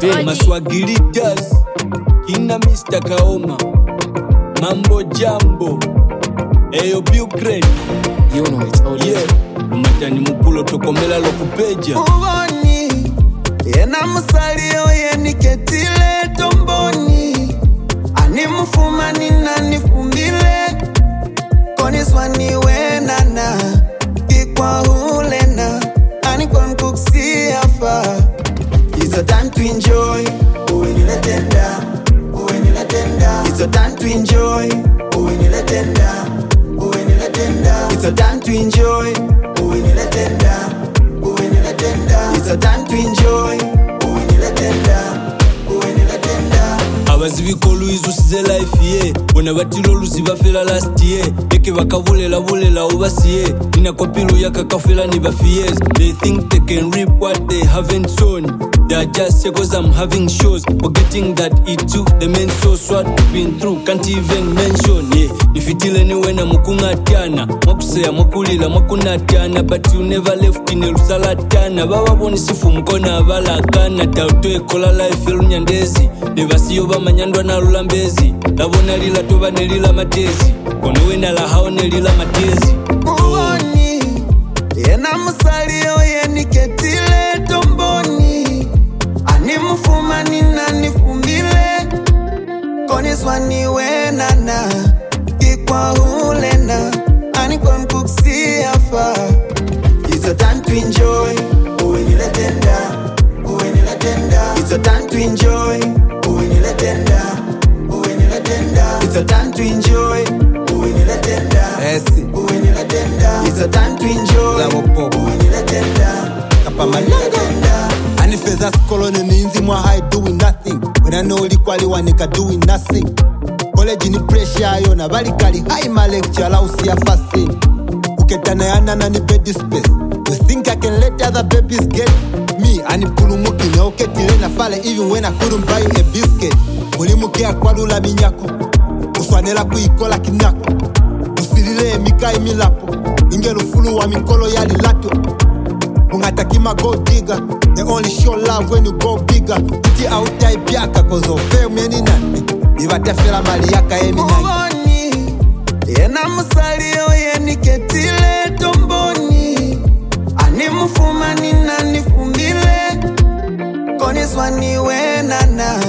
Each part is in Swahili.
Maswagilitas Kina Mr. Kaoma Mambo Jambo Eyo Bukrane. You know it's all yeah. Matani mupulo tokomela lokupeja Uvoni Yena musalio yeniketile tomboni Ani mufuma nina nifumbile Koniswa niwe nana Kikwa hulena Ani kon kuksi afa It's a time to enjoy Uweniletenda Uweniletenda It's a time to enjoy Uweniletenda Uweniletenda It's a time to enjoy Uweniletenda Uweniletenda It's a time to enjoy Uweniletenda Uweniletenda Abazibikolu izusize life ye Bona batilo lusiba fela last year Eke bakabulela bulela ubasiye Nina kopilu yakakafela ni bafiyes. They think they can reap what they haven't sown. They are just here cause I'm having shows, forgetting that it took the main source. What we've been through can't even mention. Yeah, nifitile niwe na mukungatiana Mwakusea mwakulila mwakunatiana But you never left in elusalatana Baba boni sifu mkona abalakana Tautoe kola life elunyandezi Nebasiyo bamanyandwa na lulambezi Labona lila toba nelila matezi Kono wena la hao nelila matezi. Uvoni Yena musalio yeniketile tomboni Ani mufuma nina nifumbile Koniswa niwe nana Kikwa hulena Ani kon kuksi afa It's a time to enjoy Uweniletenda Uweniletenda It's a time to enjoy Uweniletenda Uweniletenda It's a time to enjoy Uweniletenda Uweniletenda It's a time to enjoy Uweniletenda Uweniletenda Anifeza skolone ninzi mwa high doing nothing. When I know likwali wanika doing nothing. College ni pressure yo na bali kali high my lecture la usia fasting. Uketana yana na ni bed space. You think I can let other babies get me? Ani pulumuki na uketile na fale even when I couldn't buy a biscuit. Mulimukia kwa lula minyako. Uswanela kuikola kinako. Usilile mikai milapo. Ingelu fulu wa mikolo yali lato. Mungatakima go digger. They only show love when you go bigger. Titi autai biaka cause of fame yeni nani. Ivatefela mali yaka emi nani. Uvoni Yena musalio yeniketile tomboni Ani mufuma nina nifumbile Koniswa niwe nana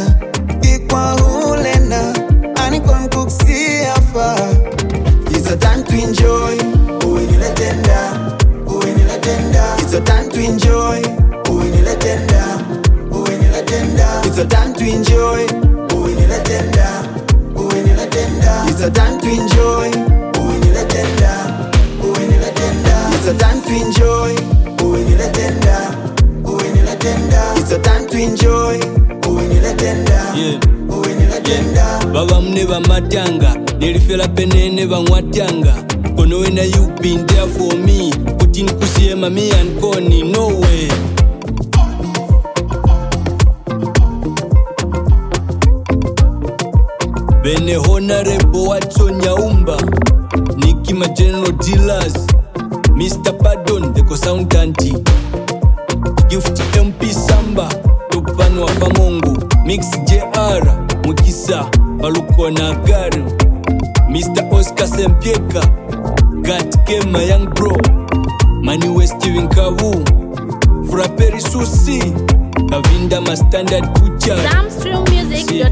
Kikwa hulena Ani kon kuksi afa It's a time to enjoy Uweniletenda Uweniletenda It's a time to enjoy Uweniletenda Uweniletenda It's a time to enjoy Uweniletenda Uweniletenda It's a time to enjoy Uweniletenda Uweniletenda It's a time to enjoy Uweniletenda Uweniletenda It's a time to enjoy Uweniletenda Uweniletenda Baba mne bamatanga Nelifela penene bangwatanga Kono wena you been there for me Putin kusiye mami and koni no way. Bene Honorable Watson Nyaumba Nikima General Dealers Mr. Pardon the Cosoundanti Gift MP Samba Tupano wa Pamongo Mix JR Mukisa Paluko na Garu Mr. Oscar Sempieka Gat Kema Young Bro Maniwe Steven Kavu Frapperi Susi Kavinda Ma Standard Kucha Zamstreammusic.com